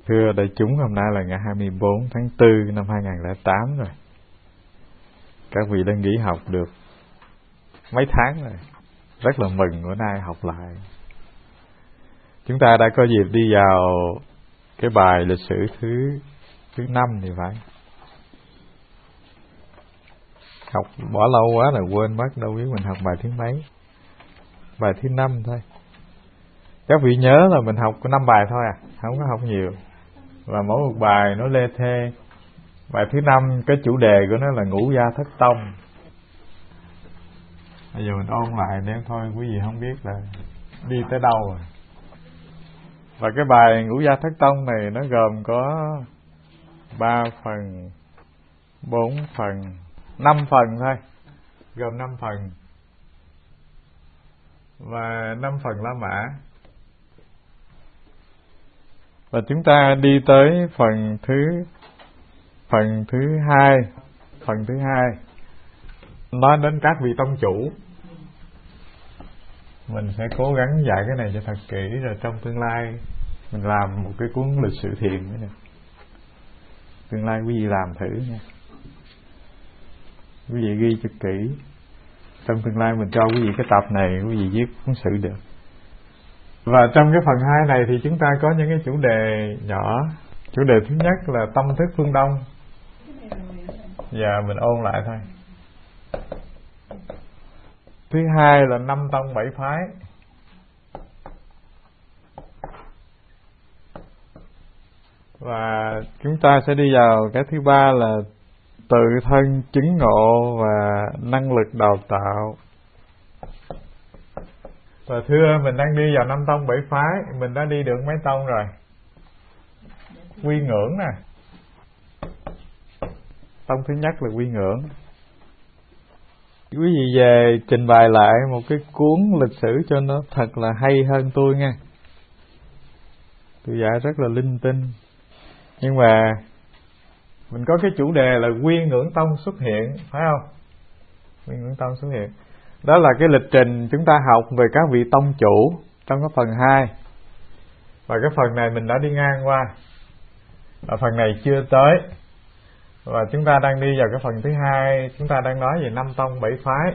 Thưa đại chúng, hôm nay là ngày 24 tháng 4 năm 2008 rồi. Các vị đã nghỉ học được mấy tháng rồi. Rất là mừng bữa nay học lại. Chúng ta đã có dịp đi vào cái bài lịch sử thứ 5 thì phải. Học bỏ lâu quá là quên mất, đâu biết mình học bài thứ mấy. Bài thứ 5 thôi. Các vị nhớ là mình học có 5 bài thôi à, không có học nhiều. Và mỗi một bài nó lê thê. Bài thứ 5 cái chủ đề của nó là ngũ gia thất tông. Bây giờ mình ôn lại để thôi quý vị không biết là đi tới đâu rồi. Và cái bài ngũ gia thất tông này nó gồm có 3 phần, 4 phần, 5 phần thôi. Gồm 5 phần. Và 5 phần La Mã. Và chúng ta đi tới phần thứ hai. Phần thứ hai nói đến các vị tông chủ. Mình sẽ cố gắng dạy cái này cho thật kỹ, rồi trong tương lai mình làm một cái cuốn lịch sử thiền nữa nè. Tương lai quý vị làm thử nha. Quý vị ghi cho kỹ. Trong tương lai mình cho quý vị cái tập này, quý vị viết cuốn sử được. Và trong cái phần 2 này thì chúng ta có những cái chủ đề nhỏ. Chủ đề thứ nhất là tâm thức phương Đông. Giờ mình ôn lại thôi. Thứ hai là 5 tông 7 phái. Và chúng ta sẽ đi vào cái thứ ba là tự thân chứng ngộ và năng lực đào tạo. Và thưa, mình đang đi vào 5 tông 7 phái. Mình đã đi được mấy tông rồi? Quy Ngưỡng nè. Tông thứ nhất là Quy Ngưỡng. Quý vị về trình bày lại một cái cuốn lịch sử cho nó thật là hay hơn tôi nha. Tôi dạy rất là linh tinh. Nhưng mà mình có cái chủ đề là Quy Ngưỡng Tông xuất hiện, phải không? Quy Ngưỡng Tông xuất hiện. Đó là cái lịch trình chúng ta học về các vị tông chủ trong cái phần 2. Và cái phần này mình đã đi ngang qua. Và phần này chưa tới. Và chúng ta đang đi vào cái phần thứ 2. Chúng ta đang nói về 5 tông 7 phái.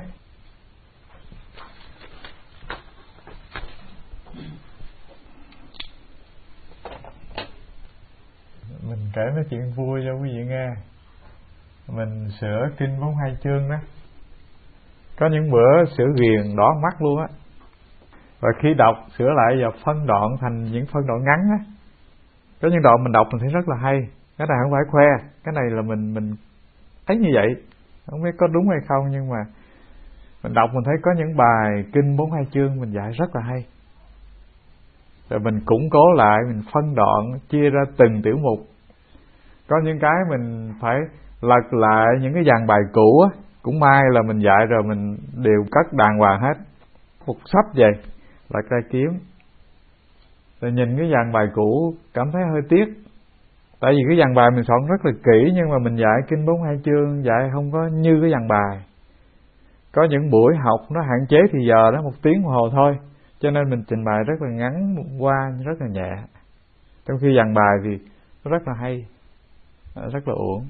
Mình kể nói chuyện vui cho quý vị nghe. Mình sửa kinh 42 chương đó. Có những bữa sửa ghiền đỏ mắt luôn á. Và khi đọc sửa lại và phân đoạn thành những phân đoạn ngắn á. Có những đoạn mình đọc mình thấy rất là hay. Cái này không phải khoe. Cái này là mình thấy như vậy. Không biết có đúng hay không, nhưng mà mình đọc mình thấy có những bài kinh 42 chương mình dạy rất là hay. Rồi mình củng cố lại, mình phân đoạn, chia ra từng tiểu mục. Có những cái mình phải lật lại những cái dàn bài cũ á. Cũng may là mình dạy rồi mình đều cất đàng hoàng hết. Một sắp vậy, lật ra kiếm. Rồi nhìn cái dàn bài cũ cảm thấy hơi tiếc. Tại vì cái dàn bài mình soạn rất là kỹ, nhưng mà mình dạy kinh 42 chương dạy không có như cái dàn bài. Có những buổi học nó hạn chế thì giờ đó 1 tiếng đồng hồ thôi, cho nên mình trình bày rất là ngắn qua, rất là nhẹ. Trong khi dàn bài thì nó rất là hay, rất là uổng.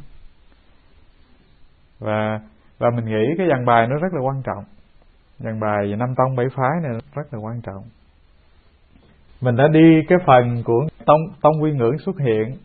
Và mình nghĩ cái dàn bài nó rất là quan trọng. Dàn bài về 5 tông 7 phái này rất là quan trọng. Mình đã đi cái phần của tông Quy Ngưỡng xuất hiện.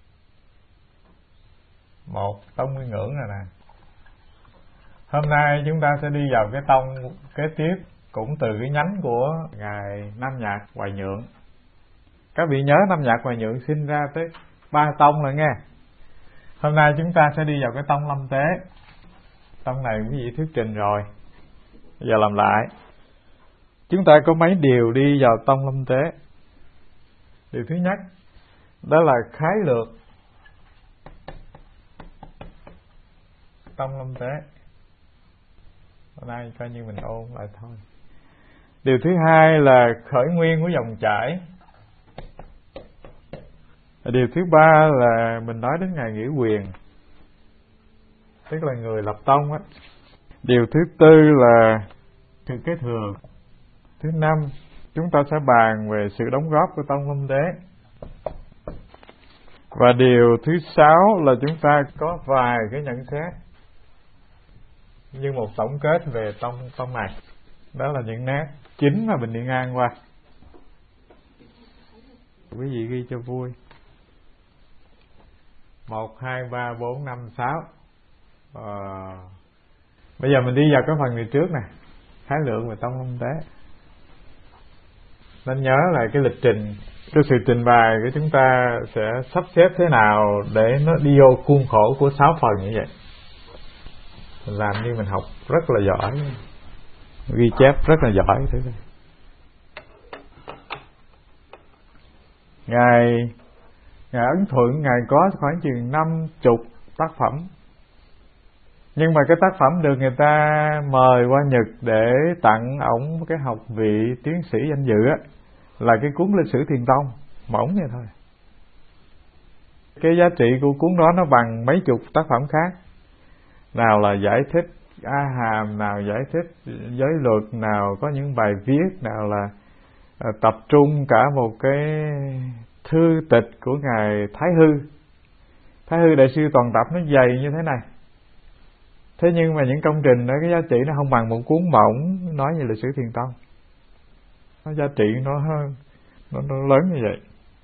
1 tông Quy Ngưỡng rồi nè. Hôm nay chúng ta sẽ đi vào cái tông kế tiếp, cũng từ cái nhánh của ngài Nam Nhạc Hoài Nhượng. Các vị nhớ Nam Nhạc Hoài Nhượng sinh ra tới 3 tông rồi nghe. Hôm nay chúng ta sẽ đi vào cái tông Lâm Tế. Tông này quý vị thuyết trình rồi. Bây giờ làm lại. Chúng ta có mấy điều đi vào tông Lâm Tế. Điều thứ nhất, đó là khái lược tông Lâm Tế. Hôm nay coi như mình ôn lại thôi. Điều thứ hai là khởi nguyên của dòng chảy. Điều thứ ba là mình nói đến ngài Nghĩa Quyền, tức là người lập tông á. Điều thứ tư là sự kế thừa. Thứ năm, chúng ta sẽ bàn về sự đóng góp của tông Lâm Tế. Và điều thứ 6 là chúng ta có vài cái nhận xét như một tổng kết về tông này. Đó là những nét chính mà mình đi ngang qua. Quý vị ghi cho vui. 1, 2, 3, 4, 5, 6. Bây giờ mình đi vào cái phần này trước nè, khái lượng về tông lâm tế. Nên nhớ là cái lịch trình, cái sự trình bày của chúng ta sẽ sắp xếp thế nào để nó đi vô khuôn khổ của 6 phần như vậy. Mình làm như mình học rất là giỏi, ghi chép rất là giỏi thế này. Ngài Ấn Thuận, Ngài có khoảng chừng 50 tác phẩm. Nhưng mà cái tác phẩm được người ta mời qua Nhật để tặng ổng cái học vị tiến sĩ danh dự á, là cái cuốn Lịch sử Thiền Tông, mỏng vậy thôi. Cái giá trị của cuốn đó nó bằng mấy chục tác phẩm khác. Nào là giải thích A Hàm, nào giải thích giới luật, nào có những bài viết, nào là tập trung cả một cái thư tịch của Ngài Thái Hư. Thái Hư Đại sư toàn tập nó dày như thế này. Thế nhưng mà những công trình đó, cái giá trị nó không bằng một cuốn mỏng nói về lịch sử Thiền Tông. Nó giá trị nó lớn như vậy.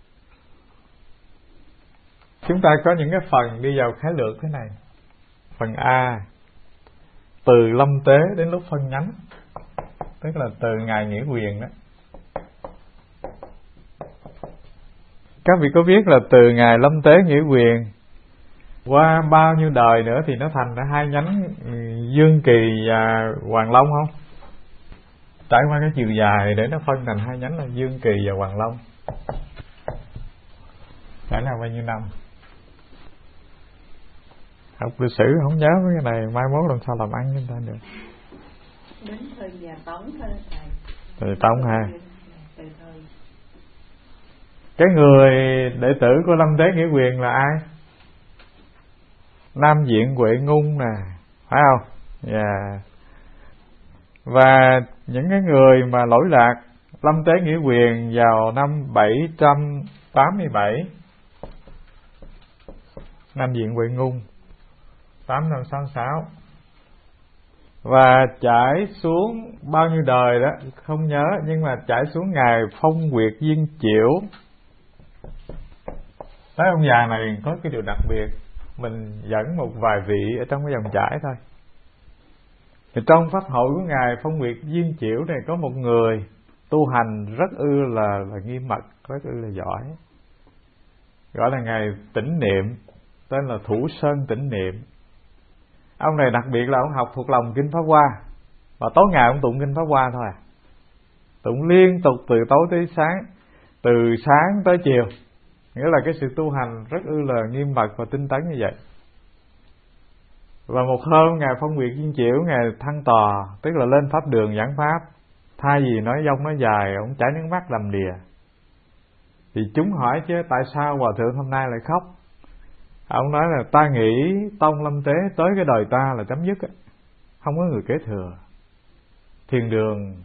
Chúng ta có những cái phần đi vào khái lược thế này. Phần A, từ lâm tế đến lúc phân nhánh, tức là từ Ngài Nghĩa Quyền đó. Các vị có biết là từ Ngài Lâm Tế Nghĩa Quyền qua bao nhiêu đời nữa thì nó thành ra 2 nhánh Dương Kỳ và Hoàng Long không? Trải qua cái chiều dài để nó phân thành 2 nhánh là Dương Kỳ và Hoàng Long. Phải là bao nhiêu năm? Học lịch sử không nhớ cái này, mai mốt làm sao làm ăn chúng ta được. Đến thời nhà Tống thôi thầy. Thời Tống ha. Cái người đệ tử của Lâm Tế Nghĩa Quyền là ai? Nam Diện Huệ Ngung nè, phải không? Yeah. Và những cái người mà lỗi lạc Lâm Tế Nghĩa Quyền vào năm 787, Nam Diện Huệ Ngung 8566, và trải xuống bao nhiêu đời đó không nhớ, nhưng mà trải xuống Ngài Phong Nguyệt Viên Chiểu. Tới ông già này có cái điều đặc biệt, mình dẫn một vài vị ở trong cái dòng chải thôi. Thì trong pháp hội của Ngài Phong Nguyệt Viên Chiểu này có một người tu hành rất là nghiêm mật, rất là giỏi, gọi là Ngài Tĩnh Niệm, tên là Thủ Sơn Tĩnh Niệm. Ông này đặc biệt là ông học thuộc lòng Kinh Pháp Hoa, và tối ngày ông tụng Kinh Pháp Hoa thôi, tụng liên tục từ tối tới sáng, từ sáng tới chiều. Nghĩa là cái sự tu hành rất là nghiêm mật và tinh tấn như vậy. Và một hôm Ngài Phong Nguyệt Viên Chiểu, Ngài thăng tòa, tức là lên pháp đường giảng pháp. Thay vì nói dông nói dài, ông chảy nước mắt đầm đìa. Thì chúng hỏi chứ tại sao Hòa Thượng hôm nay lại khóc? Ông nói là ta nghĩ tông Lâm Tế tới cái đời ta là chấm dứt, không có người kế thừa. Thiền đường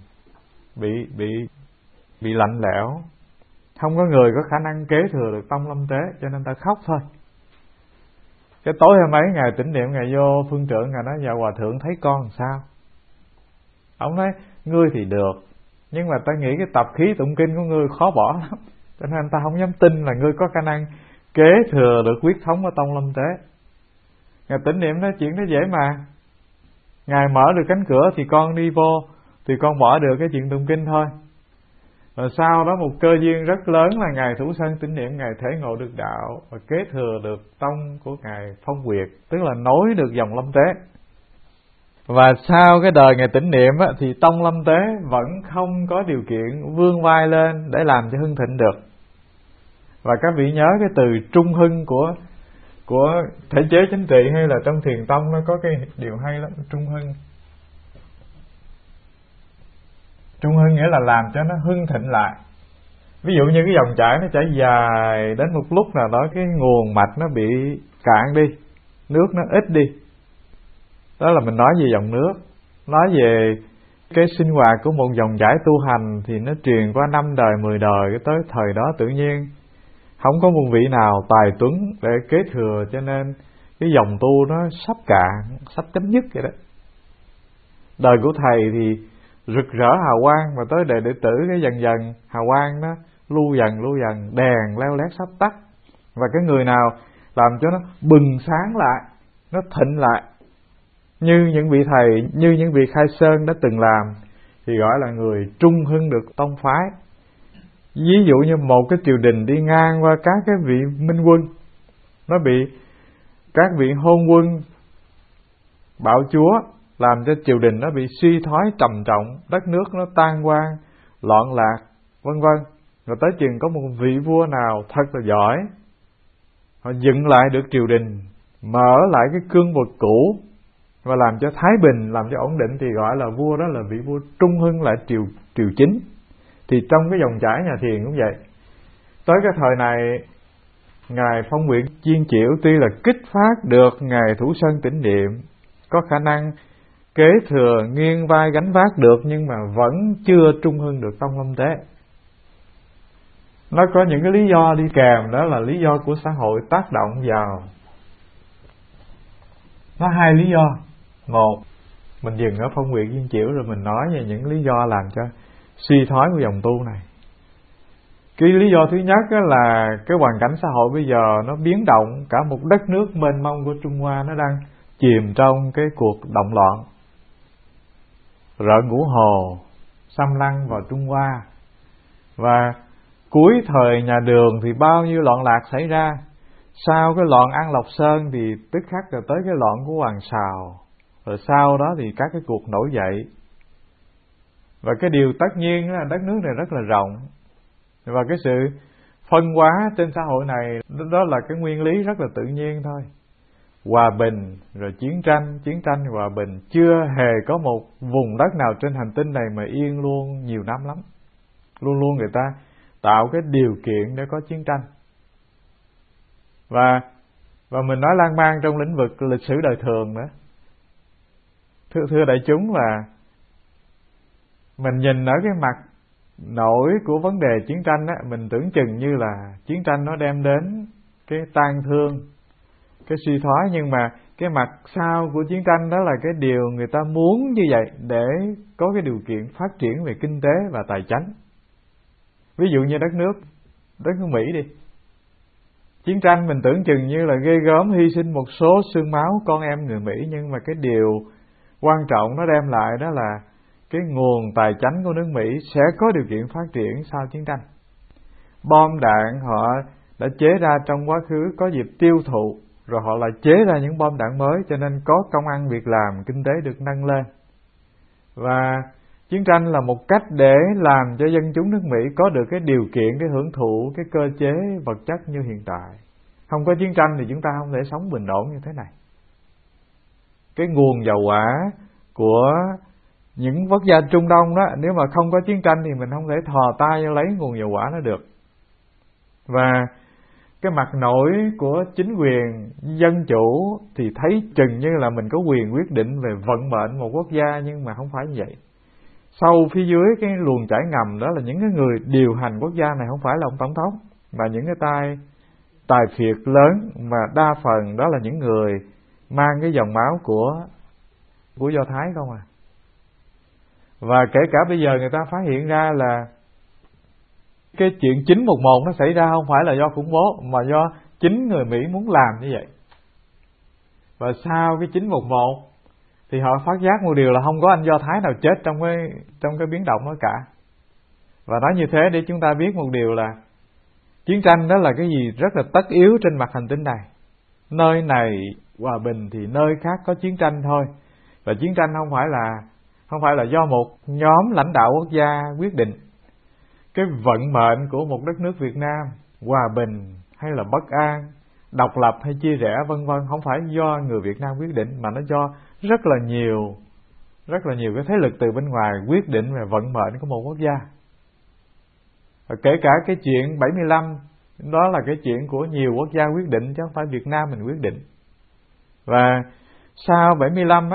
bị lạnh lẽo, không có người có khả năng kế thừa được tông Lâm Tế, cho nên ta khóc thôi. Cái tối hôm ấy Ngài Tĩnh Niệm, Ngài vô phương trưởng, Ngài nói: dạ Hòa Thượng thấy con làm sao? Ông nói: ngươi thì được, nhưng mà ta nghĩ cái tập khí tụng kinh của ngươi khó bỏ lắm, cho nên ta không dám tin là ngươi có khả năng kế thừa được huyết thống của tông Lâm Tế. Ngài Tĩnh Niệm nói: chuyện đó dễ mà, Ngài mở được cánh cửa thì con đi vô, thì con bỏ được cái chuyện tụng kinh thôi. Rồi sau đó một cơ duyên rất lớn là Ngài Thủ Sơn Tĩnh Niệm, Ngài thể ngộ được đạo và kế thừa được tông của Ngài Phong Nguyệt, tức là nối được dòng Lâm Tế. Và sau cái đời Ngài Tĩnh Niệm á, thì tông Lâm Tế vẫn không có điều kiện vươn vai lên để làm cho hưng thịnh được. Và các vị nhớ cái từ trung hưng của thể chế chính trị hay là trong Thiền Tông, nó có cái điều hay lắm, trung hưng. Trung hưng nghĩa là làm cho nó hưng thịnh lại. Ví dụ như cái dòng chảy nó chảy dài, đến một lúc nào đó cái nguồn mạch nó bị cạn đi, nước nó ít đi. Đó là mình nói về dòng nước. Nói về cái sinh hoạt của một dòng chảy tu hành thì nó truyền qua 5 đời, 10 đời, tới thời đó tự nhiên không có một vị nào tài tuấn để kế thừa, cho nên cái dòng tu nó sắp cạn, sắp chấm dứt vậy đó. Đời của thầy thì rực rỡ hào quang, mà tới đời đệ tử cái dần dần hào quang nó lưu dần, đèn leo lét sắp tắt. Và cái người nào làm cho nó bừng sáng lại, nó thịnh lại, như những vị thầy, như những vị khai sơn đã từng làm, thì gọi là người trung hưng được tông phái. Ví dụ như một cái triều đình đi ngang qua các cái vị minh quân, nó bị các vị hôn quân bạo chúa làm cho triều đình nó bị suy thoái trầm trọng, đất nước nó tan hoang, loạn lạc, vân vân. Rồi tới chừng có một vị vua nào thật là giỏi, họ dựng lại được triều đình, mở lại cái cương vực cũ và làm cho thái bình, làm cho ổn định, thì gọi là vua đó là vị vua trung hưng lại triều chính. Thì trong cái dòng chảy nhà Thiền cũng vậy. Tới cái thời này, ngài Phong Nguyệt Chiên Chiểu tuy là kích phát được ngài Thủ Sơn Tĩnh Niệm, có khả năng kế thừa nghiêng vai gánh vác được, nhưng mà vẫn chưa trung hưng được tông lâm tế. Nó có những cái lý do đi kèm, đó là lý do của xã hội tác động vào. Nó hai lý do. Một, mình dừng ở Phong Nguyệt Chiên Chiểu rồi mình nói về những lý do làm cho suy thoái của dòng tu này. Cái lý do thứ nhất là cái hoàn cảnh xã hội bây giờ nó biến động, cả một đất nước mênh mông của Trung Hoa nó đang chìm trong cái cuộc động loạn. Rợ Ngũ Hồ xâm lăng vào Trung Hoa, và cuối thời nhà Đường thì bao nhiêu loạn lạc xảy ra. Sau cái loạn An Lộc Sơn thì tức khắc rồi tới cái loạn của Hoàng Sào, rồi sau đó thì các cái cuộc nổi dậy. Và cái điều tất nhiên là đất nước này rất là rộng, và cái sự phân hóa trên xã hội này, đó là cái nguyên lý rất là tự nhiên thôi. Hòa bình rồi chiến tranh hòa bình, chưa hề có một vùng đất nào trên hành tinh này mà yên luôn nhiều năm lắm. Luôn luôn người ta tạo cái điều kiện để có chiến tranh. Và mình nói lan man trong lĩnh vực lịch sử đời thường nữa. Thưa đại chúng, là mình nhìn ở cái mặt nổi của vấn đề chiến tranh á, mình tưởng chừng như là chiến tranh nó đem đến cái tan thương, cái suy thoái, nhưng mà cái mặt sau của chiến tranh đó là cái điều người ta muốn như vậy để có cái điều kiện phát triển về kinh tế và tài chánh. Ví dụ như đất nước Mỹ đi, chiến tranh mình tưởng chừng như là ghê gớm, hy sinh một số xương máu con em người Mỹ, nhưng mà cái điều quan trọng nó đem lại đó là cái nguồn tài chánh của nước Mỹ sẽ có điều kiện phát triển sau chiến tranh. Bom đạn họ đã chế ra trong quá khứ có dịp tiêu thụ, rồi họ lại chế ra những bom đạn mới, cho nên có công ăn việc làm, kinh tế được nâng lên. Và chiến tranh là một cách để làm cho dân chúng nước Mỹ có được cái điều kiện để hưởng thụ cái cơ chế vật chất như hiện tại. Không có chiến tranh thì chúng ta không thể sống bình ổn như thế này. Cái nguồn dầu hỏa của những quốc gia Trung Đông đó, nếu mà không có chiến tranh thì mình không thể thò tay lấy nguồn dầu hỏa nó được. Và cái mặt nổi của chính quyền dân chủ thì thấy chừng như là mình có quyền quyết định về vận mệnh một quốc gia, nhưng mà không phải như vậy. Sau phía dưới cái luồng chảy ngầm đó là những cái người điều hành quốc gia này, không phải là ông tổng thống, mà những cái tài phiệt lớn, mà đa phần đó là những người mang cái dòng máu của Do Thái không à. Và kể cả bây giờ người ta phát hiện ra là cái chuyện 911 nó xảy ra không phải là do khủng bố, mà do chính người Mỹ muốn làm như vậy. Và sau cái 911 thì họ phát giác một điều là không có anh Do Thái nào chết trong cái biến động đó cả. Và nói như thế để chúng ta biết một điều là chiến tranh đó là cái gì rất là tất yếu trên mặt hành tinh này. Nơi này hòa bình thì nơi khác có chiến tranh thôi. Và chiến tranh không phải là do một nhóm lãnh đạo quốc gia quyết định. Cái vận mệnh của một đất nước Việt Nam, hòa bình hay là bất an, độc lập hay chia rẽ vân vân, không phải do người Việt Nam quyết định, mà nó do rất là nhiều cái thế lực từ bên ngoài quyết định về vận mệnh của một quốc gia. Và kể cả cái chuyện 75, đó là cái chuyện của nhiều quốc gia quyết định, chứ không phải Việt Nam mình quyết định. Và sau 75 á,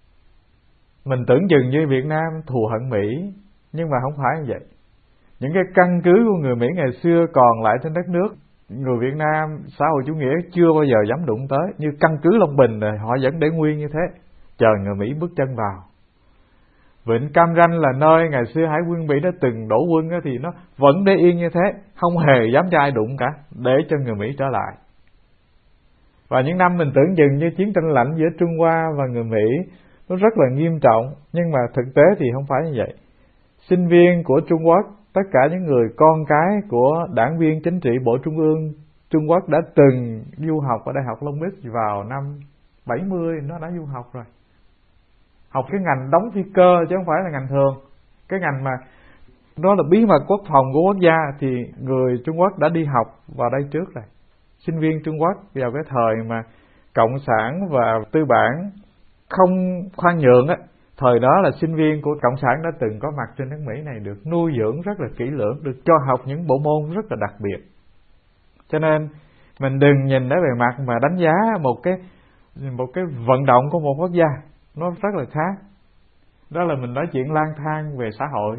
mình tưởng chừng như Việt Nam thù hận Mỹ, nhưng mà không phải như vậy. Những cái căn cứ của người Mỹ ngày xưa còn lại trên đất nước, người Việt Nam xã hội chủ nghĩa chưa bao giờ dám đụng tới. Như căn cứ Long Bình rồi họ vẫn để nguyên như thế, chờ người Mỹ bước chân vào. Vịnh Cam Ranh là nơi ngày xưa Hải quân Mỹ đã từng đổ quân đó, thì nó vẫn để yên như thế, không hề dám cho ai đụng cả, để cho người Mỹ trở lại. Và những năm mình tưởng chừng như chiến tranh lạnh giữa Trung Hoa và người Mỹ nó rất là nghiêm trọng, nhưng mà thực tế thì không phải như vậy. Sinh viên của Trung Quốc, tất cả những người con cái của đảng viên chính trị Bộ Trung ương Trung Quốc đã từng du học ở Đại học Long Beach vào năm 70, nó đã du học rồi. Học cái ngành đóng phi cơ chứ không phải là ngành thường. Cái ngành mà đó là bí mật quốc phòng của quốc gia thì người Trung Quốc đã đi học vào đây trước rồi. Sinh viên Trung Quốc vào cái thời mà cộng sản và tư bản không khoan nhượng á, thời đó là sinh viên của cộng sản đã từng có mặt trên nước Mỹ này, được nuôi dưỡng rất là kỹ lưỡng, được cho học những bộ môn rất là đặc biệt. Cho nên mình đừng nhìn đến bề mặt mà đánh giá một cái vận động của một quốc gia, nó rất là khác. Đó là mình nói chuyện lang thang về xã hội.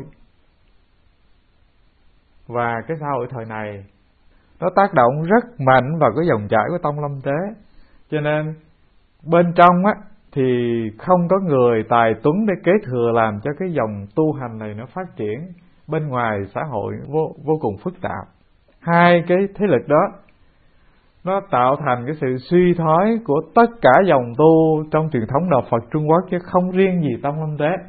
Và cái xã hội thời này nó tác động rất mạnh vào cái dòng chảy của Tông Lâm Tế. Cho nên bên trong á thì không có người tài tuấn để kế thừa làm cho cái dòng tu hành này nó phát triển. Bên ngoài xã hội vô cùng phức tạp. Hai cái thế lực đó nó tạo thành cái sự suy thoái của tất cả dòng tu trong truyền thống đạo Phật Trung Quốc, chứ không riêng gì Tông Lâm Tế.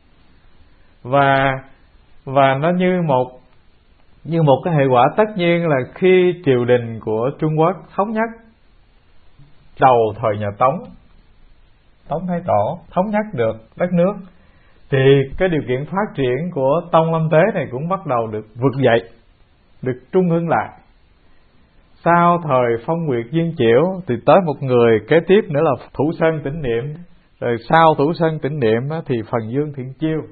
Và nó như một cái hệ quả tất nhiên là khi triều đình của Trung Quốc thống nhất đầu thời nhà Tống Thái Tổ thống nhất được đất nước, thì cái điều kiện phát triển của Tông Lâm Tế này cũng bắt đầu được vực dậy, được trung hưng lại. Sau thời Phong Nguyệt Viên Chiểu thì tới một người kế tiếp nữa là Thủ Sơn Tĩnh Niệm. Rồi sau Thủ Sơn Tĩnh Niệm thì Phần Dương Thiện Chiêu.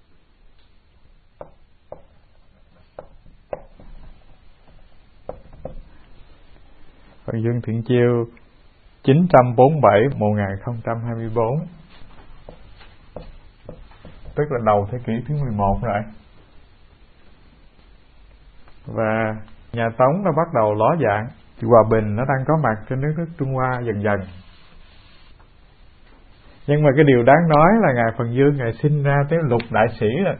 Phần Dương Thiện Chiêu 947-1024, tức là đầu thế kỷ thứ 11 rồi. Và nhà Tống nó bắt đầu ló dạng, thì hòa bình nó đang có mặt trên nước Trung Hoa dần dần. Nhưng mà cái điều đáng nói là Ngài Phần Dương Ngài sinh ra tới lục đại sĩ rồi,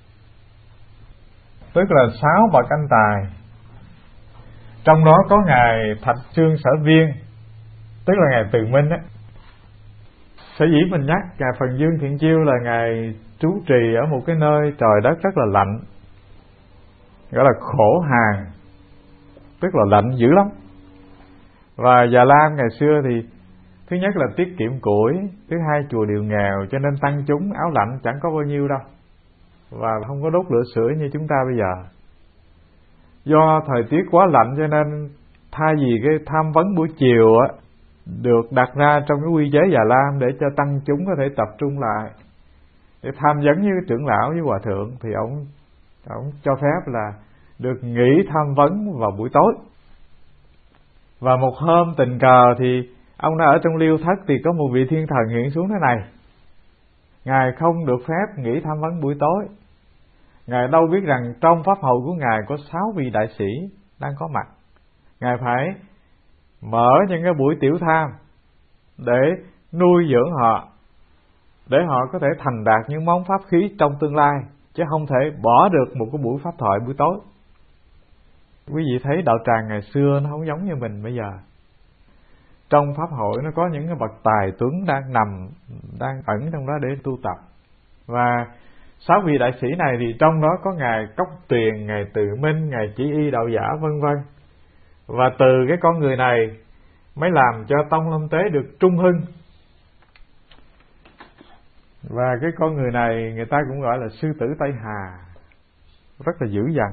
tức là 6 bậc anh tài. Trong đó có Ngài Thạch Xương Sở Viên, tức là Ngài Từ Minh á. Sở dĩ mình nhắc Ngài Phần Dương Thiện Chiêu là Ngài trú trì ở một cái nơi trời đất rất là lạnh, gọi là khổ hàn, tức là lạnh dữ lắm. Và Già Lam ngày xưa thì thứ nhất là tiết kiệm củi, thứ hai chùa đều nghèo, cho nên tăng chúng áo lạnh chẳng có bao nhiêu đâu, và không có đốt lửa sưởi như chúng ta bây giờ. Do thời tiết quá lạnh cho nên thay vì cái tham vấn buổi chiều á được đặt ra trong cái quy chế Già Lam để cho tăng chúng có thể tập trung lại để tham vấn với trưởng lão với hòa thượng, thì ông cho phép là được nghỉ tham vấn vào buổi tối. Và một hôm tình cờ thì ông đã ở trong liêu thất, thì có một vị thiên thần hiện xuống thế này. Ngài không được phép nghỉ tham vấn buổi tối. Ngài đâu biết rằng trong pháp hầu của Ngài có 6 vị đại sĩ đang có mặt. Ngài phải mở những cái buổi tiểu tham để nuôi dưỡng họ, để họ có thể thành đạt những món pháp khí trong tương lai, chứ không thể bỏ được một cái buổi pháp thoại buổi tối. Quý vị thấy đạo tràng ngày xưa nó không giống như mình bây giờ. Trong pháp hội nó có những cái bậc tài tuấn đang ẩn trong đó để tu tập. Và 6 vị đại sĩ này thì trong đó có Ngài Cốc Tuyền, Ngài Từ Minh, Ngài Chỉ Y Đạo Giả vân vân. Và từ cái con người này mới làm cho Tông Lâm Tế được trung hưng. Và cái con người này người ta cũng gọi là sư tử Tây Hà, rất là dữ dằn.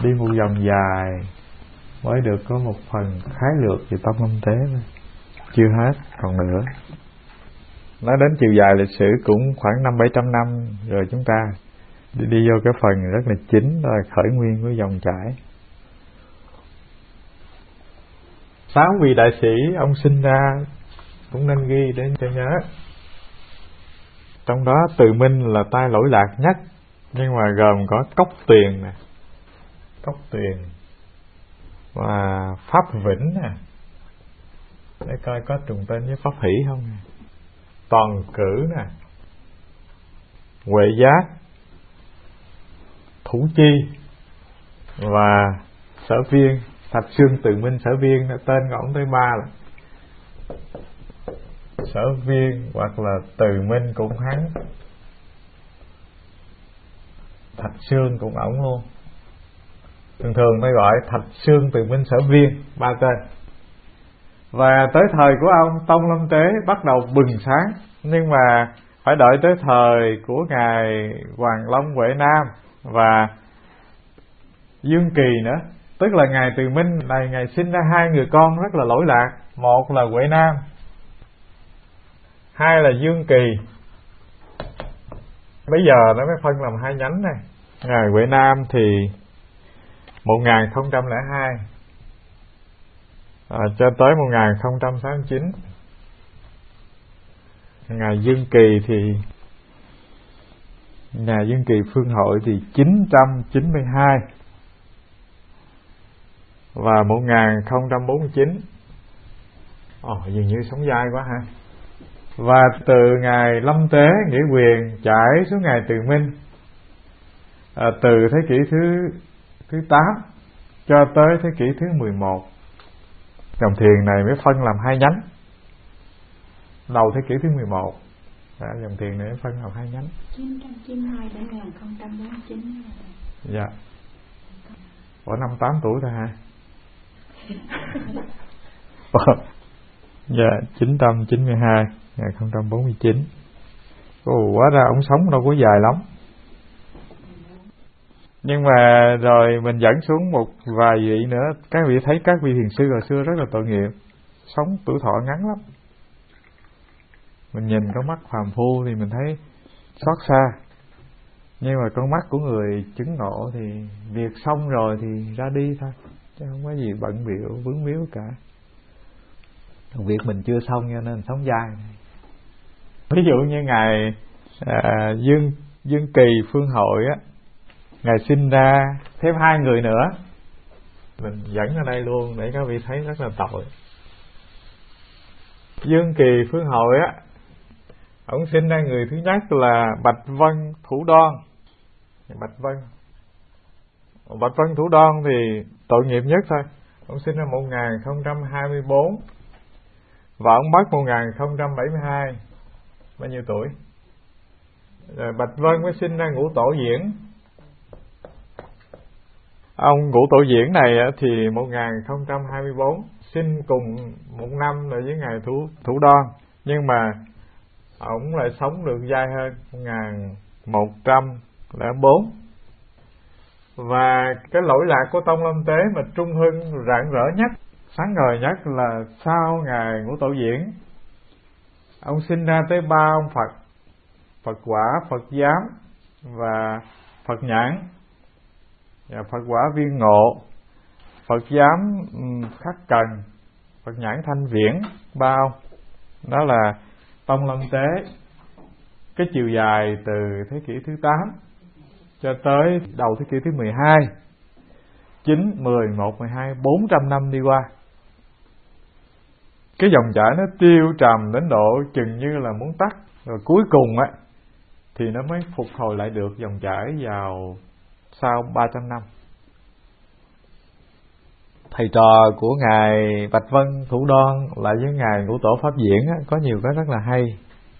đi một vòng dài mới được có một phần khái lược về tông lâm tế thôi. Chưa hết, còn nữa. Nói đến chiều dài lịch sử cũng khoảng 500-700 năm rồi, chúng ta đi vô cái phần rất là chính là khởi nguyên của dòng chảy. 6 vị đại sĩ ông sinh ra cũng nên ghi để cho nhớ. Trong đó Từ Minh là tai lỗi lạc nhất, nhưng mà gồm có Cốc Tuyền nè, Cốc Tuyền và Pháp Vĩnh nè, để coi có trùng tên với Pháp Hỷ không nè, Toàn Cử nè, Huệ Giác, Thủ Chi và Sở Viên. Thạch Xương Từ Minh Sở Viên, tên ngỗng tới 3 là Sở Viên hoặc là Từ Minh cũng hắn, Thạch Xương cũng ổng luôn. Thường thường ta gọi Thạch Xương Từ Minh Sở Viên, 3 tên. Và tới thời của ông, tông lâm tế bắt đầu bừng sáng, nhưng mà phải đợi tới thời của ngài Hoàng Long Huệ Nam và Dương Kỳ nữa. Tức là ngài Từ Minh này, ngài sinh ra 2 người con rất là lỗi lạc. Một là Huệ Nam, 2 là Dương Kỳ. Bây giờ nó mới phân làm 2 nhánh này. Ngài Huệ Nam thì 1002 cho tới 1069. Ngài Dương Kỳ thì Ngài Dương Kỳ Phương Hội thì 992 và 1049. Dường như sống dai quá ha. Và từ ngài Lâm Tế Nghĩa Quyền trải xuống ngài Từ Minh, từ thế kỷ thứ 8 cho tới thế kỷ thứ 11. Dòng thiền này mới phân làm 2 nhánh. Đầu thế kỷ thứ 11 dòng thiền này mới phân làm 2 nhánh. 992 đến 1049. Dạ. Có 58 tuổi thôi ha. Dạ, 992 1049. Hóa ra ông sống đâu có dài lắm. Nhưng mà rồi mình dẫn xuống một vài vị nữa. Các vị thấy các vị thiền sư hồi xưa rất là tội nghiệp, sống tuổi thọ ngắn lắm. Mình nhìn con mắt phàm phu thì mình thấy xót xa, nhưng mà con mắt của người chứng ngộ thì việc xong rồi thì ra đi thôi, chứ không có gì bận bịu vướng víu cả. Còn việc mình chưa xong cho nên sống dai. Ví dụ như ngài Dương Kỳ Phương Hội á, ngài sinh ra thêm 2 người nữa, mình dẫn ở đây luôn để các vị thấy rất là tội. Dương Kỳ Phương Hội á, ông sinh ra người thứ nhất là Bạch Vân Thủ Đoan. Bạch Vân Thủ Đoan thì tội nghiệp nhất thôi. Ông sinh ra 1024 và ông mất 1072. Bao nhiêu tuổi? Rồi Bạch Vân mới sinh ra Ngũ Tổ Diễn. Ông Ngũ Tổ Diễn này thì 1024, sinh cùng một năm rồi với ngài Thủ Đoan, nhưng mà ông lại sống được dài hơn, 1104. Và cái lỗi lạc của tông lâm tế mà trung hưng rạng rỡ nhất, sáng ngời nhất là sau ngài Ngũ Tổ Diễn, ông sinh ra tới 3 ông Phật: Phật Quả, Phật Giám và Phật Nhãn. Phật Quả Viên Ngộ, Phật Giám Khắc Cần, Phật Nhãn Thanh Viễn, 3 ông. Đó là tông lâm tế. Cái chiều dài từ thế kỷ thứ 8 cho tới đầu thế kỷ thứ 12, 9, 10, 11, 12, 400 năm đi qua. Cái dòng chảy nó tiêu trầm đến độ chừng như là muốn tắt. Rồi cuối cùng á thì nó mới phục hồi lại được dòng chảy vào sau 300 năm. Thầy trò của ngài Bạch Vân Thủ Đoan lại với ngài Ngũ Tổ Pháp Diễn á, có nhiều cái rất là hay.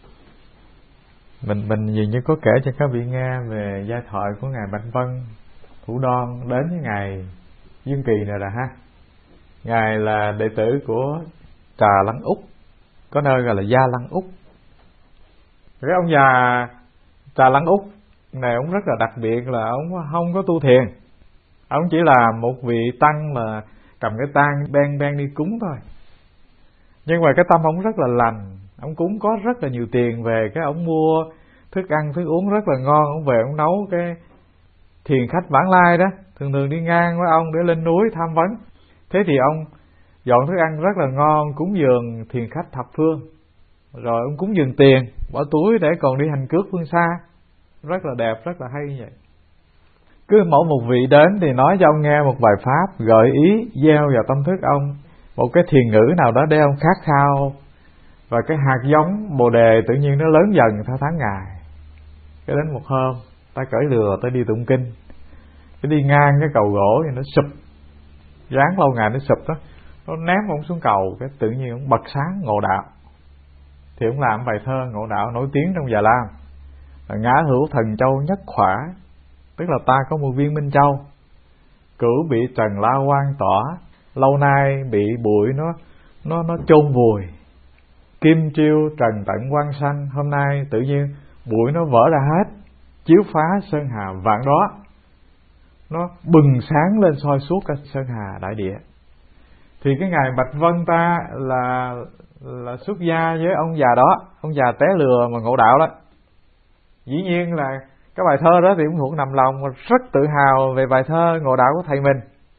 Mình dường như có kể cho các vị nghe về giai thoại của ngài Bạch Vân Thủ Đoan đến với ngài Dương Kỳ này là ha. Ngài là đệ tử của Trà Lăng Úc, có nơi gọi là Gia Lăng Úc. Cái ông già Trà Lăng Úc này, ông rất là đặc biệt là ông không có tu thiền, Ông chỉ là một vị tăng mà cầm cái tang ben đi cúng thôi. Nhưng mà cái tâm ông rất là lành. Ông cúng có rất là nhiều tiền về, cái ông mua thức ăn thức uống rất là ngon. Ông về ông nấu cái thiền khách vãng lai đó thường đi ngang với ông để lên núi tham vấn. Thế thì ông dọn thức ăn rất là ngon, cúng dường thiền khách thập phương. Rồi ông cúng dường tiền, bỏ túi để còn đi hành cước phương xa. Rất là đẹp, rất là hay như vậy. Cứ mỗi một vị đến thì nói cho ông nghe một bài pháp, gợi ý, gieo vào tâm thức ông một cái thiền ngữ nào đó để ông khát khao. Và cái hạt giống Bồ Đề tự nhiên nó lớn dần theo tháng ngày. Cái đến một hôm, ta cởi lừa, ta đi tụng kinh. Cái đi ngang cái cầu gỗ thì nó sụp. Dán lâu ngày nó sụp đó. Nó ném ông xuống cầu, cái tự nhiên ông bật sáng ngộ đạo. Thì ông làm bài thơ ngộ đạo nổi tiếng trong Già Lam là ngã hữu thần châu nhất khỏa. Tức là ta có một viên minh châu, cửu bị trần la quan tỏa, lâu nay bị bụi nó chôn vùi. Kim triêu trần tận quang sanh, hôm nay tự nhiên bụi nó vỡ ra hết, chiếu phá sơn hà vạn đó. Nó bừng sáng lên soi suốt cả sơn hà đại địa. Thì cái ngày Bạch Vân ta là xuất gia với ông già đó, ông già té lừa mà ngộ đạo đó. Dĩ nhiên là cái bài thơ đó thì cũng thuộc nằm lòng, rất tự hào về bài thơ ngộ đạo của thầy mình.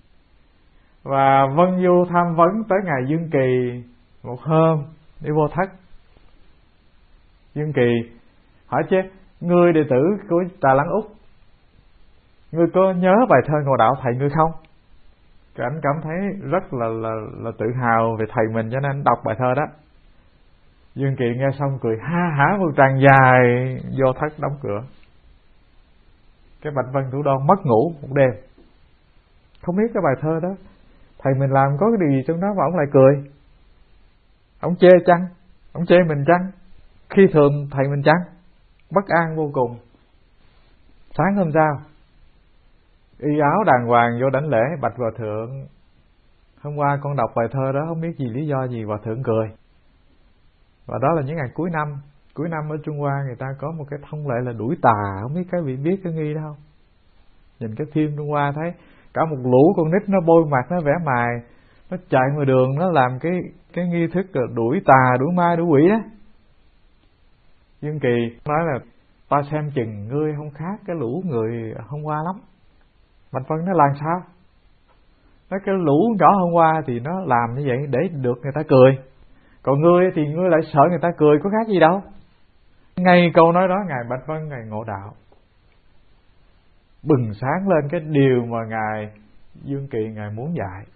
Và Vân Du tham vấn tới ngài Dương Kỳ một hôm đi vô thất. Dương Kỳ hỏi chứ: ngươi đệ tử của Tà Lăng Úc, ngươi có nhớ bài thơ ngộ đạo thầy ngươi không? Cái anh cảm thấy rất là tự hào về thầy mình, cho nên anh đọc bài thơ đó. Dương Kỳ nghe xong cười ha hả một tràng dài, vô thất đóng cửa. Cái Bạch Vân Thủ Đôn mất ngủ một đêm, không biết cái bài thơ đó thầy mình làm có cái điều gì trong đó mà ông lại cười. Ông chê chăng? Ông chê mình chăng? Khi thường thầy mình chăng? Bất an vô cùng. Sáng hôm sau, y áo đàng hoàng vô đảnh lễ, bạch hòa thượng: hôm qua con đọc bài thơ đó không biết vì lý do gì hòa thượng cười. Và đó là những ngày cuối năm. Cuối năm ở Trung Hoa người ta có một cái thông lệ là đuổi tà, không biết các vị biết cái nghi đó không? Nhìn cái phim Trung Hoa thấy cả một lũ con nít nó bôi mặt, nó vẽ mài, nó chạy ngoài đường, nó làm cái nghi thức là đuổi tà, đuổi ma, đuổi quỷ đó. Dương Kỳ nói là ta xem chừng ngươi không khác cái lũ người hôm qua lắm. Bạch Vân nó làm sao? Nói cái lũ nhỏ hôm qua thì nó làm như vậy để được người ta cười, còn ngươi thì ngươi lại sợ người ta cười, có khác gì đâu. Ngay câu nói đó ngài Bạch Vân ngài ngộ đạo, bừng sáng lên cái điều mà ngài Dương Kỳ ngài muốn dạy.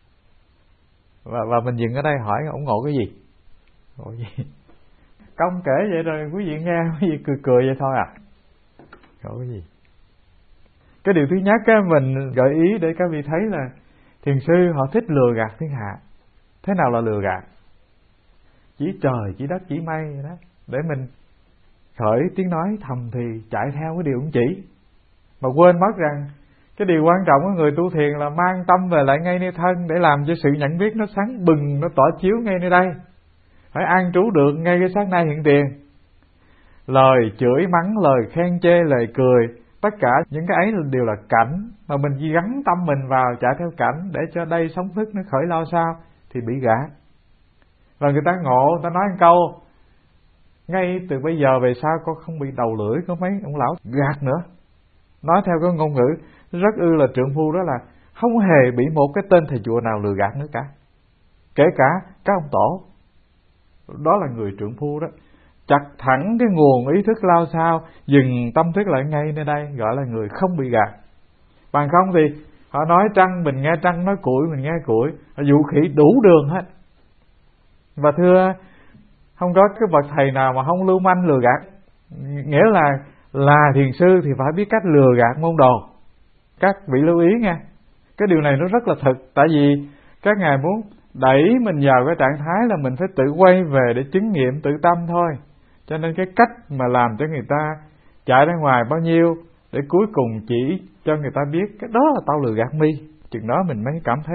Và mình dừng ở đây hỏi ông ngộ cái gì? Ngộ gì? Công kể vậy rồi quý vị nghe quý vị cười vậy thôi à? Ngộ cái gì? Cái điều thứ nhất á, mình gợi ý để các vị thấy là thiền sư họ thích lừa gạt thiên hạ. Thế nào là lừa gạt? Chỉ trời, chỉ đất, chỉ mây vậy đó, để mình khởi tiếng nói thầm thì chạy theo cái điều ông chỉ, mà quên mất rằng cái điều quan trọng của người tu thiền là mang tâm về lại ngay nơi thân, để làm cho sự nhận biết nó sáng bừng, nó tỏ chiếu ngay nơi đây, phải an trú được ngay cái sát na hiện tiền. Lời chửi mắng, lời khen chê, lời cười, tất cả những cái ấy đều là cảnh, mà mình chỉ gắn tâm mình vào chạy theo cảnh để cho đây sống thức nó khởi lao sao thì bị gạt. Và người ta ngộ, người ta nói một câu: ngay từ bây giờ về sau con không bị đầu lưỡi có mấy ông lão gạt nữa. Nói theo cái ngôn ngữ rất là trượng phu, đó là không hề bị một cái tên thầy chùa nào lừa gạt nữa cả, kể cả các ông tổ. Đó là người trượng phu đó, chặt thẳng cái nguồn ý thức lao sao, dừng tâm thức lại ngay nơi đây, gọi là người không bị gạt. Bằng không thì họ nói trăng mình nghe trăng, nói củi mình nghe củi, vũ khí đủ đường hết. Và thưa, không có cái bậc thầy nào mà không lưu manh lừa gạt. Nghĩa là thiền sư thì phải biết cách lừa gạt môn đồ. Các vị lưu ý nha, cái điều này nó rất là thực. Tại vì các ngài muốn đẩy mình vào cái trạng thái là mình phải tự quay về để chứng nghiệm tự tâm thôi. Cho nên cái cách mà làm cho người ta chạy ra ngoài bao nhiêu, để cuối cùng chỉ cho người ta biết cái đó là tao lừa gạt mi. Chừng đó mình mới cảm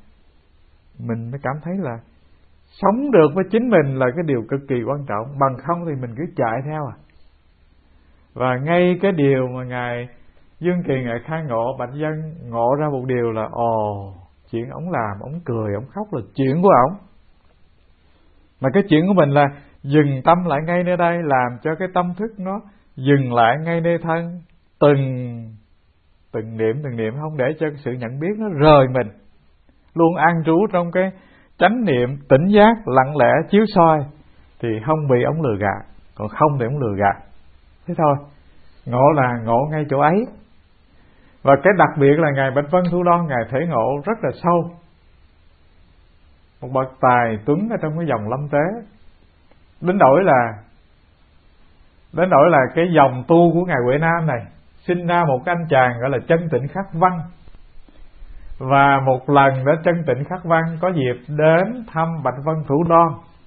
thấy là sống được với chính mình là cái điều cực kỳ quan trọng. Bằng không thì mình cứ chạy theo à. Và ngay cái điều mà ngài Dương Kỳ ngài khai ngộ, Bạch Vân ngộ ra một điều là chuyện ổng làm, ổng cười, ổng khóc là chuyện của ổng. Mà cái chuyện của mình là dừng tâm lại ngay nơi đây, làm cho cái tâm thức nó dừng lại ngay nơi thân, từng niệm, không để cho cái sự nhận biết nó rời mình, luôn an trú trong cái chánh niệm tỉnh giác lặng lẽ chiếu soi, thì không bị ổng lừa gạt. Còn không thì ổng lừa gạt, thế thôi. Ngộ là ngộ ngay chỗ ấy. Và cái đặc biệt là ngài Bạch Vân Thủ Đoan, ngài thể ngộ rất là sâu, một bậc tài tuấn ở trong cái dòng lâm tế, đến nỗi là cái dòng tu của ngài Huệ Nam này sinh ra một cái anh chàng gọi là Chân Tịnh Khắc Văn. Và một lần đó Chân Tịnh Khắc Văn có dịp đến thăm Bạch Vân Thủ Đoan,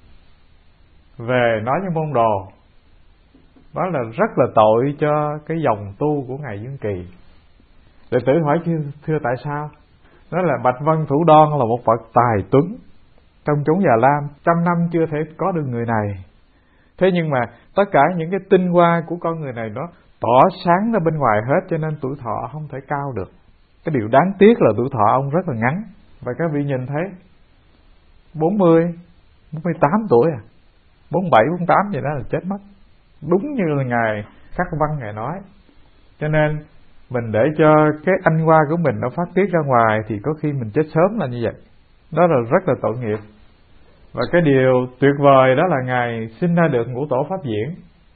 về nói với môn đồ đó là rất là tội cho cái dòng tu của ngài Dương Kỳ. Đệ tử hỏi thưa tại sao? Đó là Bạch Vân Thủ Đoan là một bậc tài tuấn trong chốn Già Lam, 100 năm chưa thể có được người này. Thế nhưng mà tất cả những cái tinh hoa của con người này nó tỏ sáng ra bên ngoài hết, cho nên tuổi thọ không thể cao được. Cái điều đáng tiếc là tuổi thọ ông rất là ngắn. Và các vị nhìn thấy 40, 48 tuổi 47, 48 vậy đó là chết mất. Đúng như là ngài Khắc Văn ngài nói. Cho nên mình để cho cái anh hoa của mình nó phát tiết ra ngoài thì có khi mình chết sớm là như vậy. Đó là rất là tội nghiệp. Và cái điều tuyệt vời đó là ngài sinh ra được Ngũ Tổ Pháp Diễn.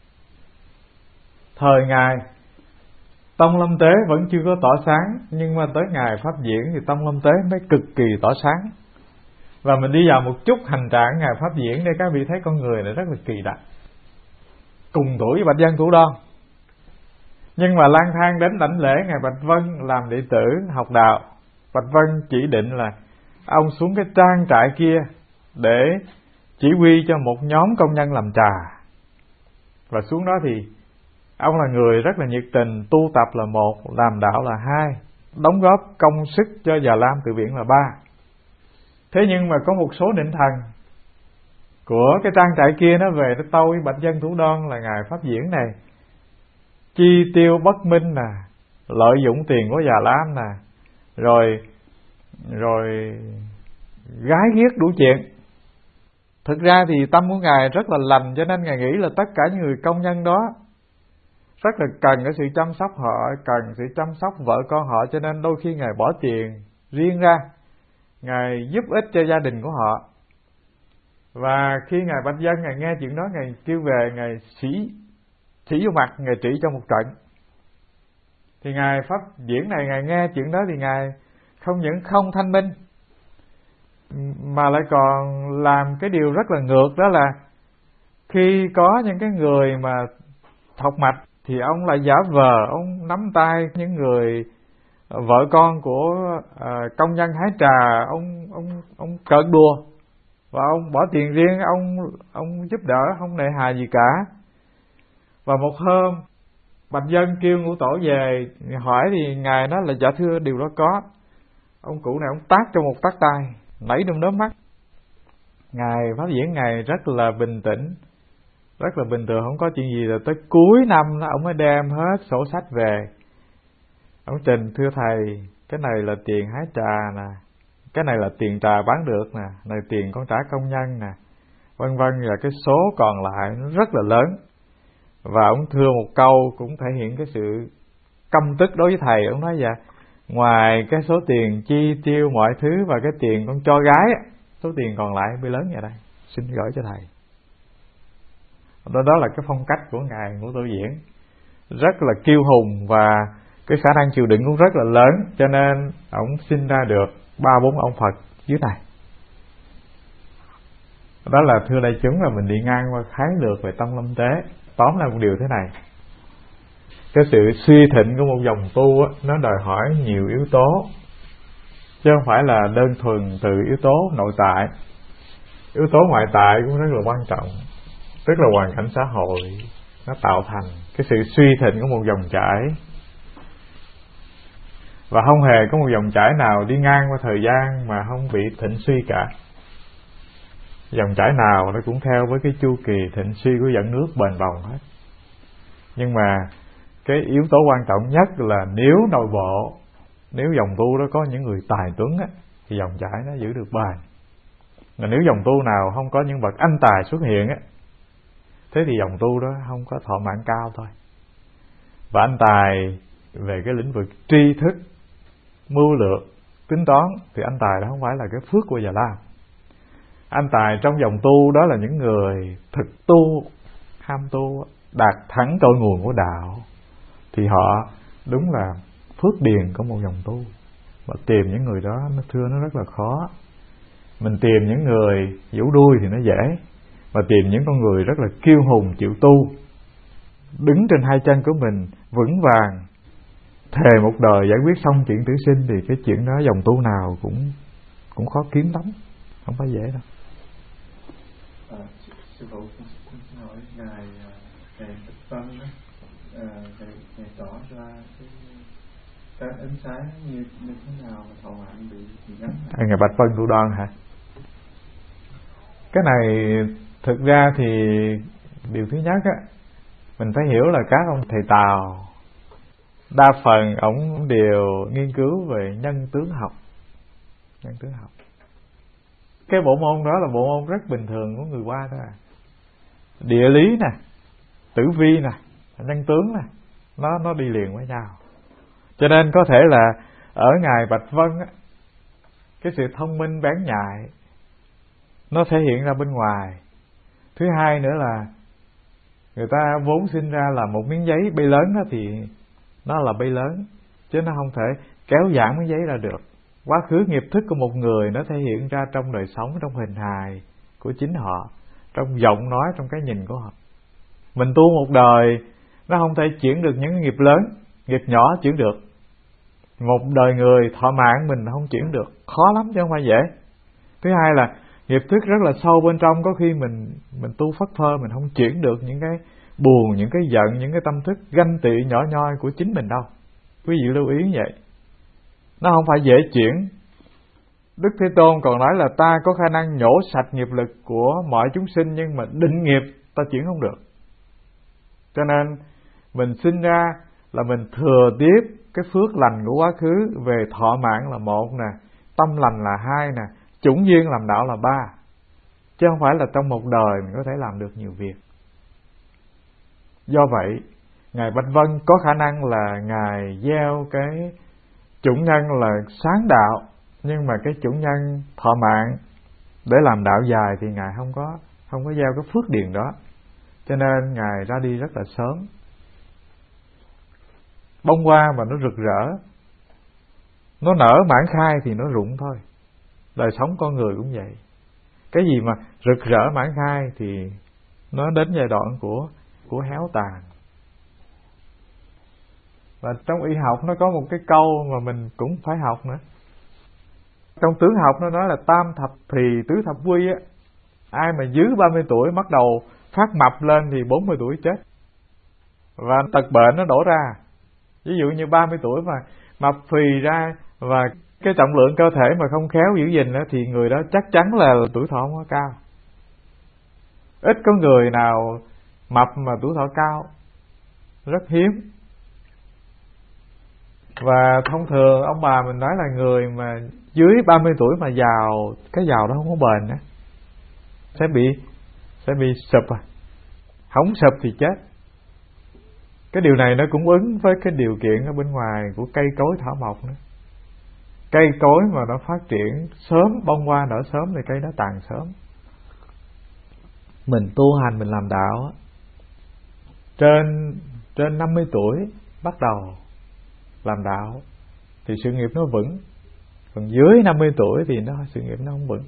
Thời ngài Tông Lâm Tế vẫn chưa có tỏ sáng, nhưng mà tới ngài Pháp Diễn thì Tông Lâm Tế mới cực kỳ tỏ sáng. Và mình đi vào một chút hành trạng ngài Pháp Diễn để các vị thấy con người này rất là kỳ đặc. Cùng tuổi với Bạch Vân Thủ Đoan, nhưng mà lang thang đến đảnh lễ ngài Bạch Vân làm đệ tử học đạo. Bạch Vân chỉ định là ông xuống cái trang trại kia để chỉ huy cho một nhóm công nhân làm trà. Và xuống đó thì ông là người rất là nhiệt tình, tu tập là một, làm đạo là hai, đóng góp công sức cho Già Lam Tự Viện là ba. Thế nhưng mà có một số định thần của cái trang trại kia nó về nó tâu với Bạch Vân Thủ Đoan là ngài Pháp Diễn này chi tiêu bất minh nè, lợi dụng tiền của Già Lam nè, rồi gái ghiếc đủ chuyện. Thực ra thì tâm của ngài rất là lành, cho nên ngài nghĩ là tất cả những người công nhân đó rất là cần cái sự chăm sóc họ, cần sự chăm sóc vợ con họ, cho nên đôi khi ngài bỏ tiền riêng ra, ngài giúp ích cho gia đình của họ. Và khi ngài Bạch Vân ngài nghe chuyện đó, ngài kêu về, ngài chỉ vô mặt, ngài chỉ cho một trận. Thì ngài Pháp Diễn này ngài nghe chuyện đó thì ngài không những không thanh minh mà lại còn làm cái điều rất là ngược, đó là khi có những cái người mà thọc mạch thì ông lại giả vờ ông nắm tay những người vợ con của công nhân hái trà, ông cợt đùa và ông bỏ tiền riêng, ông giúp đỡ, không nề hà gì cả. Và một hôm Bạch Vân kêu Ngũ Tổ về hỏi thì ngài nói là dạ thưa điều đó có. Ông cụ này ông tát cho một tát tay, nảy trong nước mắt. Ngài Pháp Diễn ngài rất là bình tĩnh, rất là bình thường, không có chuyện gì. Rồi tới cuối năm đó ông mới đem hết sổ sách về, ông trình thưa thầy, cái này là tiền hái trà nè, cái này là tiền trà bán được nè, này tiền con trả công nhân nè, vân vân, và cái số còn lại nó rất là lớn. Và ông thưa một câu cũng thể hiện cái sự căm tức đối với thầy. Ông nói dạ, ngoài cái số tiền chi tiêu mọi thứ và cái tiền con cho gái, số tiền còn lại mới lớn vậy đây, xin gửi cho thầy. Đó là cái phong cách của ngài Ngũ Tổ Diễn, rất là kiêu hùng và cái khả năng chịu đựng cũng rất là lớn, cho nên ông sinh ra được 3-4 ông Phật dưới này. Đó là thưa đại chúng, là mình đi ngang qua khái lược về tâm lâm tế. Tóm lại một điều thế này, cái sự suy thịnh của một dòng tu á, nó đòi hỏi nhiều yếu tố, chứ không phải là đơn thuần từ yếu tố nội tại. Yếu tố ngoại tại cũng rất là quan trọng, tức là hoàn cảnh xã hội nó tạo thành cái sự suy thịnh của một dòng chảy. Và không hề có một dòng chảy nào đi ngang qua thời gian mà không bị thịnh suy cả. Dòng chảy nào nó cũng theo với cái chu kỳ thịnh suy của dẫn nước bền bồng hết. Nhưng mà cái yếu tố quan trọng nhất là nếu nội bộ, nếu dòng tu đó có những người tài tuấn á, thì dòng chảy nó giữ được bài. Mà nếu dòng tu nào không có những bậc anh tài xuất hiện á, thế thì dòng tu đó không có thọ mạng cao thôi. Và anh tài về cái lĩnh vực tri thức, mưu lược, tính toán thì anh tài đó không phải là cái phước của Già Lam. Anh tài trong dòng tu đó là những người thực tu, ham tu, đạt thẳng cội nguồn của đạo, thì họ đúng là phước điền của một dòng tu. Mà tìm những người đó nó thưa nó rất là khó. Mình tìm những người vũ đuôi thì nó dễ, mà tìm những con người rất là kiêu hùng chịu tu, đứng trên hai chân của mình vững vàng, thề một đời giải quyết xong chuyện tử sinh, thì cái chuyện đó dòng tu nào cũng khó kiếm lắm, không phải dễ đâu. Sư phụ xin hỏi ngài Bạch Vân đó, ngài tỏ ra cái ánh sáng như thế nào mà thọ mạng bị ngắn? Ngài Bạch Vân Thủ Đoan hả? Cái này thực ra thì điều thứ nhất á, mình phải hiểu là các ông thầy Tàu đa phần ổng đều nghiên cứu về nhân tướng học. Nhân tướng học, cái bộ môn đó là bộ môn rất bình thường của người Hoa thôi à. Địa lý nè, tử vi nè, nhân tướng nè, nó đi liền với nhau. Cho nên có thể là ở ngài Bạch Vân á, cái sự thông minh bén nhạy nó thể hiện ra bên ngoài. Thứ hai nữa là người ta vốn sinh ra là một miếng giấy bay lớn đó, thì nó là bay lớn, chứ nó không thể kéo giãn miếng giấy ra được. Quá khứ nghiệp thức của một người nó thể hiện ra trong đời sống, trong hình hài của chính họ, trong giọng nói, trong cái nhìn của họ. Mình tu một đời nó không thể chuyển được những nghiệp lớn, nghiệp nhỏ chuyển được. Một đời người thọ mạng mình không chuyển được, khó lắm chứ không phải dễ. Thứ hai là nghiệp thức rất là sâu bên trong, có khi mình tu phất phơ mình không chuyển được những cái buồn, những cái giận, những cái tâm thức ganh tị nhỏ nhoi của chính mình đâu. Quý vị lưu ý như vậy, nó không phải dễ chuyển. Đức Thế Tôn còn nói là ta có khả năng nhổ sạch nghiệp lực của mọi chúng sinh, nhưng mà định nghiệp ta chuyển không được. Cho nên mình sinh ra là mình thừa tiếp cái phước lành của quá khứ về thọ mạng là một nè, tâm lành là hai nè, chủng duyên làm đạo là ba. Chứ không phải là trong một đời mình có thể làm được nhiều việc. Do vậy, ngài Bạch Vân có khả năng là ngài gieo cái chủng nhân là sáng đạo, nhưng mà cái chủng nhân thọ mạng để làm đạo dài thì ngài không có gieo cái phước điền đó. Cho nên ngài ra đi rất là sớm. Bông hoa mà nó rực rỡ, nó nở mãn khai thì nó rụng thôi. Đời sống con người cũng vậy. Cái gì mà rực rỡ mãn khai thì nó đến giai đoạn của héo tàn. Và trong y học nó có một cái câu mà mình cũng phải học nữa. Trong tướng học nó nói là tam thập thì tứ thập quy á. Ai mà dưới 30 tuổi bắt đầu phát mập lên thì 40 tuổi chết. Và tật bệnh nó đổ ra. Ví dụ như 30 tuổi mà mập phì ra và cái trọng lượng cơ thể mà không khéo giữ gìn đó, thì người đó chắc chắn là tuổi thọ không có cao. Ít có người nào mập mà tuổi thọ cao, rất hiếm. Và thông thường ông bà mình nói là người mà dưới 30 tuổi mà giàu, cái giàu đó không có bền nữa, sẽ bị sụp à. Không sụp thì chết. Cái điều này nó cũng ứng với cái điều kiện ở bên ngoài của cây cối thảo mộc nữa. Cây cối mà nó phát triển sớm, bông hoa nở sớm thì cây nó tàn sớm. Mình tu hành, mình làm đạo trên 50 tuổi bắt đầu làm đạo thì sự nghiệp nó vững. Còn dưới 50 tuổi thì sự nghiệp nó không vững.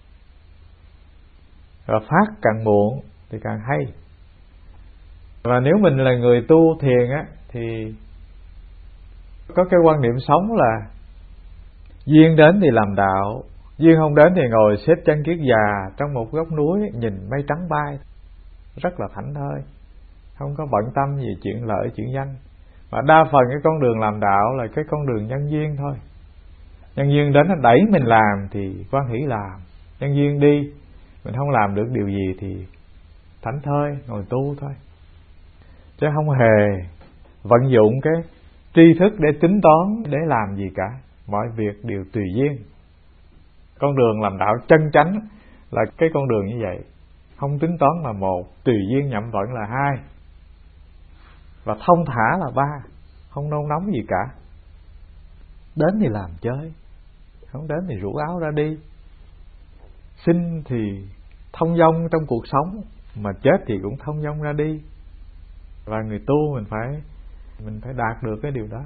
Và phát càng muộn thì càng hay. Và nếu mình là người tu thiền á, thì có cái quan niệm sống là duyên đến thì làm đạo, duyên không đến thì ngồi xếp chân kiết già trong một góc núi nhìn mây trắng bay, rất là thảnh thơi, không có bận tâm gì chuyện lợi chuyện danh. Mà đa phần cái con đường làm đạo là cái con đường nhân duyên thôi. Nhân duyên đến nó đẩy mình làm thì hoan hỷ làm. Nhân duyên đi mình không làm được điều gì thì thảnh thơi ngồi tu thôi, chứ không hề vận dụng cái tri thức để tính toán, để làm gì cả. Mọi việc đều tùy duyên. Con đường làm đạo chân chánh là cái con đường như vậy. Không tính toán là một, tùy duyên nhậm vận là hai, và thông thả là ba. Không nôn nóng gì cả. Đến thì làm chơi, không đến thì rủ áo ra đi. Sinh thì thông dong trong cuộc sống, mà chết thì cũng thông dong ra đi. Và người tu mình phải đạt được cái điều đó.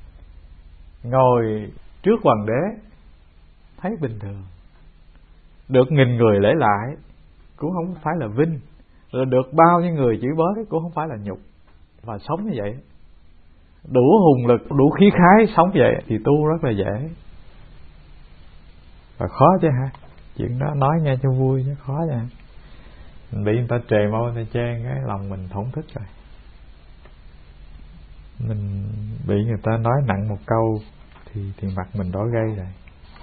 Ngồi trước hoàng đế thấy bình thường, được nghìn người lễ lại cũng không phải là vinh, rồi được bao nhiêu người chửi bới cũng không phải là nhục. Và sống như vậy, đủ hùng lực, đủ khí khái sống vậy thì tu rất là dễ. Và khó chứ ha. Chuyện đó nói nghe cho vui chứ khó nha. Mình bị người ta trề môi, người ta chê cái lòng mình thổn thức rồi. Mình bị người ta nói nặng một câu thì mặt mình đỏ gay rồi.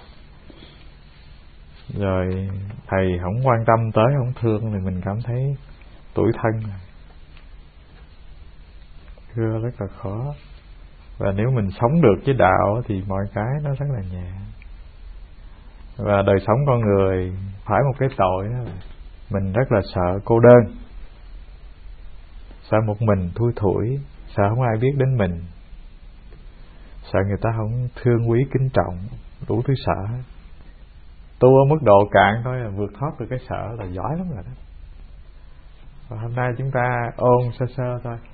Rồi thầy không quan tâm tới, không thương thì mình cảm thấy tủi thân rồi. Thưa rất là khó. Và nếu mình sống được với đạo thì mọi cái nó rất là nhẹ. Và đời sống con người phải một cái tội đó là mình rất là sợ cô đơn, sợ một mình thui thủi, sợ không ai biết đến mình, sợ người ta không thương quý kính trọng, đủ thứ sợ. Tu ở mức độ cạn thôi là vượt thoát được cái sợ là giỏi lắm rồi đó. Và hôm nay chúng ta ôn sơ sơ thôi.